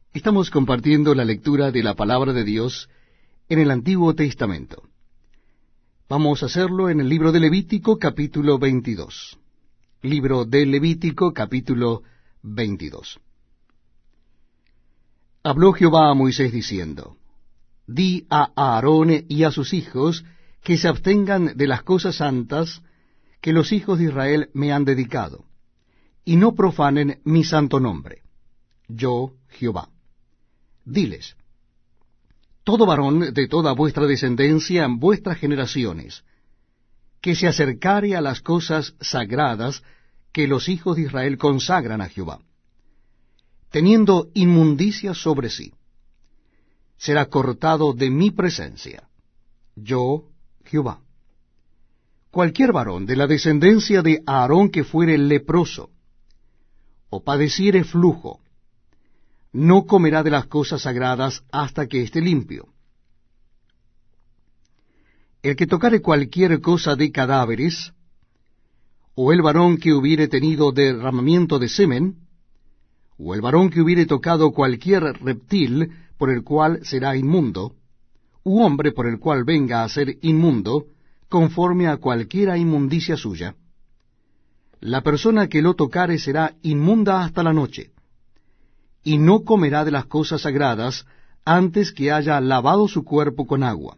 Estamos compartiendo la lectura de la Palabra de Dios en el Antiguo Testamento. Vamos a hacerlo en el libro de Levítico, capítulo 22. Libro de Levítico, capítulo 22. Habló Jehová a Moisés diciendo: Di a Aarón y a sus hijos que se abstengan de las cosas santas que los hijos de Israel me han dedicado, y no profanen mi santo nombre. Yo, Jehová. Diles: todo varón de toda vuestra descendencia en vuestras generaciones, que se acercare a las cosas sagradas que los hijos de Israel consagran a Jehová, teniendo inmundicia sobre sí, será cortado de mi presencia. Yo, Jehová. Cualquier varón de la descendencia de Aarón que fuere leproso, o padeciere flujo, no comerá de las cosas sagradas hasta que esté limpio. El que tocare cualquier cosa de cadáveres, o el varón que hubiere tenido derramamiento de semen, o el varón que hubiere tocado cualquier reptil por el cual será inmundo, u hombre por el cual venga a ser inmundo, conforme a cualquiera inmundicia suya, la persona que lo tocare será inmunda hasta la noche, y no comerá de las cosas sagradas antes que haya lavado su cuerpo con agua.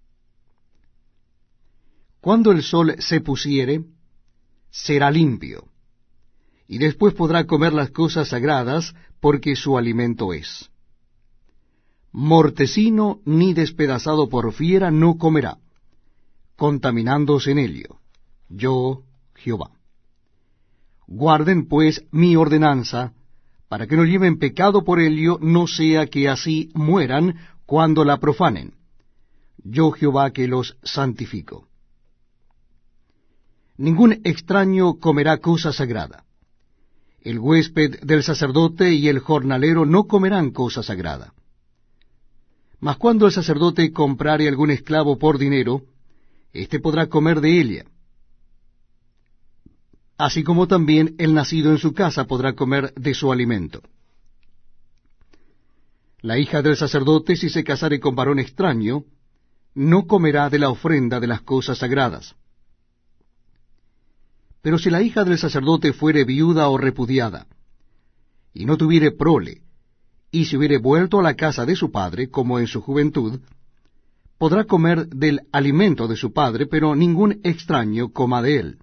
Cuando el sol se pusiere, será limpio, y después podrá comer las cosas sagradas, porque su alimento es. Mortecino ni despedazado por fiera no comerá, contaminándose en ello. Yo, Jehová. Guarden pues mi ordenanza, para que no lleven pecado por ello, no sea que así mueran cuando la profanen. Yo, Jehová, que los santifico. Ningún extraño comerá cosa sagrada. El huésped del sacerdote y el jornalero no comerán cosa sagrada. Mas cuando el sacerdote comprare algún esclavo por dinero, éste podrá comer de ella, así como también el nacido en su casa podrá comer de su alimento. La hija del sacerdote, si se casare con varón extraño, no comerá de la ofrenda de las cosas sagradas. Pero si la hija del sacerdote fuere viuda o repudiada, y no tuviere prole, y se hubiere vuelto a la casa de su padre, como en su juventud, podrá comer del alimento de su padre, pero ningún extraño coma de él.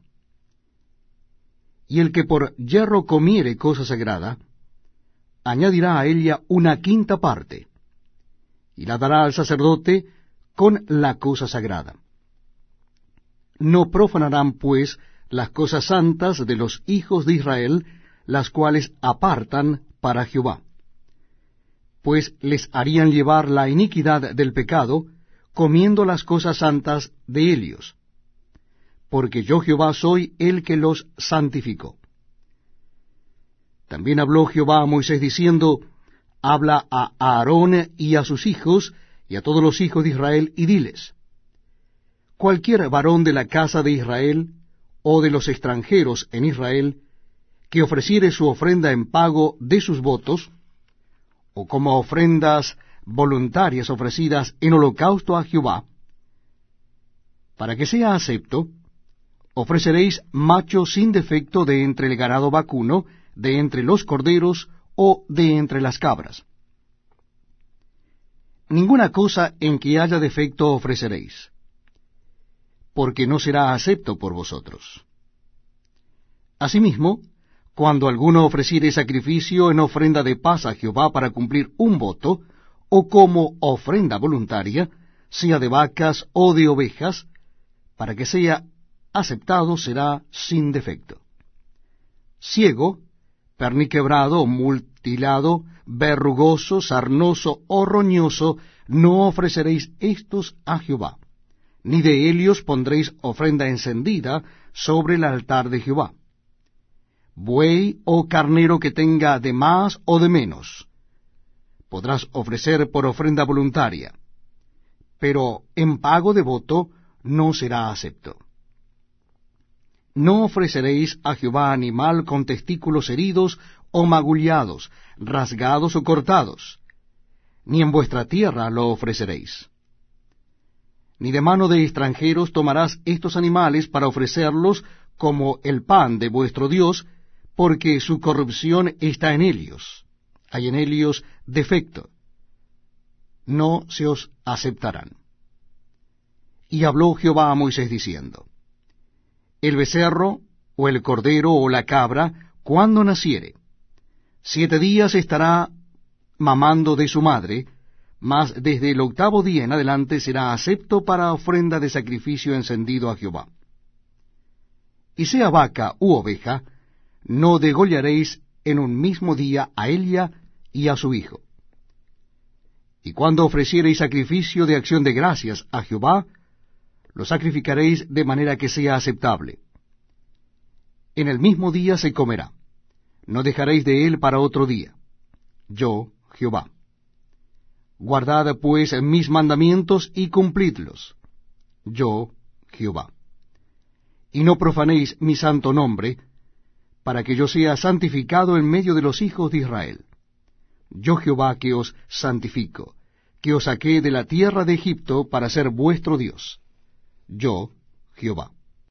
Y el que por yerro comiere cosa sagrada, añadirá a ella una quinta parte, y la dará al sacerdote con la cosa sagrada. No profanarán, pues, las cosas santas de los hijos de Israel, las cuales apartan para Jehová, pues les harían llevar la iniquidad del pecado, comiendo las cosas santas de ellos, porque yo Jehová soy el que los santificó. También habló Jehová a Moisés diciendo: habla a Aarón y a sus hijos, y a todos los hijos de Israel, y diles: cualquier varón de la casa de Israel, o de los extranjeros en Israel, que ofreciere su ofrenda en pago de sus votos, o como ofrendas voluntarias ofrecidas en holocausto a Jehová, para que sea acepto, ofreceréis macho sin defecto de entre el ganado vacuno, de entre los corderos, o de entre las cabras. Ninguna cosa en que haya defecto ofreceréis, porque no será acepto por vosotros. Asimismo, cuando alguno ofreciere sacrificio en ofrenda de paz a Jehová para cumplir un voto, o como ofrenda voluntaria, sea de vacas o de ovejas, para que sea aceptado, será sin defecto. Ciego, perniquebrado, mutilado, verrugoso, sarnoso o roñoso, no ofreceréis estos a Jehová, ni de ellos pondréis ofrenda encendida sobre el altar de Jehová. Buey o carnero que tenga de más o de menos, podrás ofrecer por ofrenda voluntaria, pero en pago de voto no será acepto. No ofreceréis a Jehová animal con testículos heridos o magullados, rasgados o cortados, ni en vuestra tierra lo ofreceréis. Ni de mano de extranjeros tomarás estos animales para ofrecerlos como el pan de vuestro Dios, porque su corrupción está en ellos. Hay en ellos defecto. No se os aceptarán. Y habló Jehová a Moisés diciendo, el becerro, o el cordero, o la cabra, cuando naciere, 7 días estará mamando de su madre, mas desde el 8º día en adelante será acepto para ofrenda de sacrificio encendido a Jehová. Y sea vaca u oveja, no degollaréis en un mismo día a ella y a su hijo. Y cuando ofreciereis sacrificio de acción de gracias a Jehová, lo sacrificaréis de manera que sea aceptable. En el mismo día se comerá, no dejaréis de él para otro día. Yo, Jehová. Guardad pues mis mandamientos y cumplidlos. Yo, Jehová. Y no profanéis mi santo nombre, para que yo sea santificado en medio de los hijos de Israel. Yo Jehová que os santifico, que os saqué de la tierra de Egipto para ser vuestro Dios. Yo, Jehová.